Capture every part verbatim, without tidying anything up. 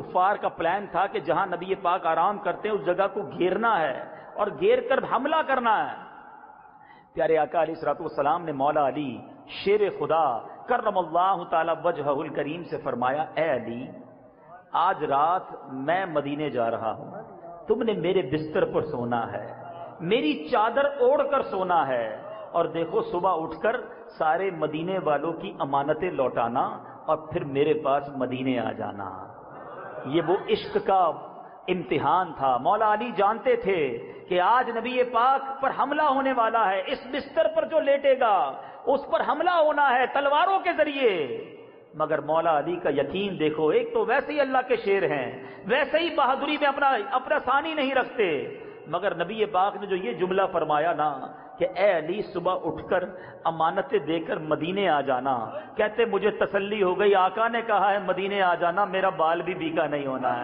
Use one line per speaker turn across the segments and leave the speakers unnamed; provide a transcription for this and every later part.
کفار کا پلان تھا کہ جہاں نبی پاک آرام کرتے ہیں اس جگہ کو گھیرنا ہے اور گھیر کر حملہ کرنا ہے۔ پیارے آقا علیہ الصلوۃ والسلام نے مولا علی شیر خدا کرم اللہ تعالی وجہہ الکریم سے فرمایا، اے علی آج رات میں مدینے جا رہا ہوں، تم نے میرے بستر پر سونا ہے، میری چادر اوڑھ کر سونا ہے، اور دیکھو صبح اٹھ کر سارے مدینے والوں کی امانتیں لوٹانا اور پھر میرے پاس مدینے آ جانا۔ یہ وہ عشق کا امتحان تھا۔ مولا علی جانتے تھے کہ آج نبی پاک پر حملہ ہونے والا ہے، اس بستر پر جو لیٹے گا اس پر حملہ ہونا ہے تلواروں کے ذریعے، مگر مولا علی کا یقین دیکھو، ایک تو ویسے ہی اللہ کے شیر ہیں، ویسے ہی بہادری میں اپنا اپنا ثانی نہیں رکھتے، مگر نبی پاک نے جو یہ جملہ فرمایا نا کہ اے علی صبح اٹھ کر امانتیں دے کر مدینے آ جانا، کہتے مجھے تسلی ہو گئی، آقا نے کہا ہے مدینے آ جانا، میرا بال بھی بیکا نہیں ہونا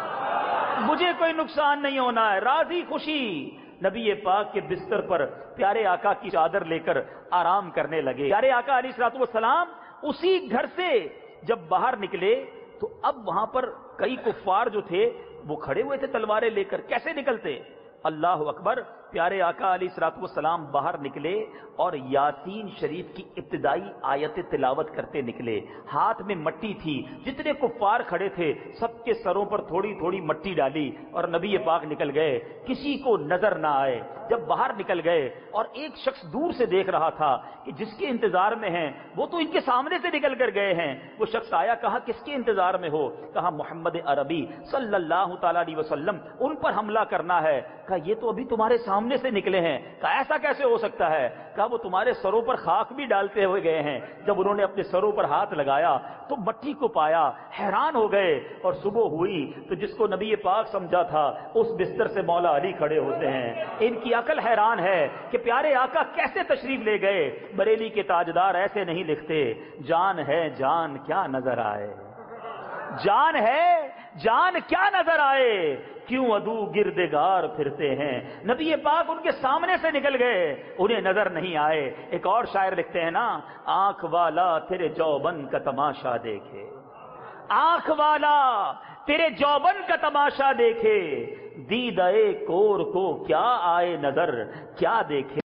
ہے، مجھے کوئی نقصان نہیں ہونا ہے، راضی خوشی نبی پاک کے بستر پر پیارے آقا کی چادر لے کر آرام کرنے لگے۔ پیارے آقا علیہ الصلوۃ والسلام اسی گھر سے جب باہر نکلے تو اب وہاں پر کئی کفار جو تھے وہ کھڑے ہوئے تھے تلواریں لے کر، کیسے نکلتے؟ اللہ اکبر، پیارے آقا علیہ الصلوۃ والسلام باہر نکلے اور یاسین شریف کی ابتدائی آیت تلاوت کرتے نکلے، ہاتھ میں مٹی تھی، جتنے کفار کھڑے تھے سب کے سروں پر تھوڑی تھوڑی مٹی ڈالی اور نبی پاک نکل گئے، کسی کو نظر نہ آئے۔ جب باہر نکل گئے اور ایک شخص دور سے دیکھ رہا تھا کہ جس کے انتظار میں ہیں وہ تو ان کے سامنے سے نکل کر گئے ہیں، وہ شخص آیا، کہا کس کے انتظار میں ہو؟ کہا محمد عربی صلی اللہ تعالی علیہ وسلم، ان پر حملہ کرنا ہے۔ کہا یہ تو ابھی تمہارے سامنے سے نکلے ہیں۔ کہا ایسا کیسے ہو سکتا ہے؟ کہا وہ تمہارے سروں پر خاک بھی ڈالتے ہوئے گئے ہیں۔ جب انہوں نے اپنے سروں پر ہاتھ لگایا تو مٹی کو پایا، حیران ہو گئے، اور صبح ہوئی تو جس کو نبی پاک سمجھا تھا اس بستر سے مولا علی کھڑے ہوتے ہیں۔ ان کی عقل حیران ہے کہ پیارے آقا کیسے تشریف لے گئے۔ بریلی کے تاجدار ایسے نہیں لکھتے، جان ہے جان کیا نظر آئے، جان ہے جان کیا نظر آئے، کیوں عدو گردگار پھرتے ہیں۔ نبی پاک ان کے سامنے سے نکل گئے، انہیں نظر نہیں آئے۔ ایک اور شاعر لکھتے ہیں نا، آنکھ والا تیرے جوبن کا تماشا دیکھے، آنکھ والا تیرے جوبن کا تماشا دیکھے، دیدہ کور کو کیا آئے نظر، کیا دیکھے۔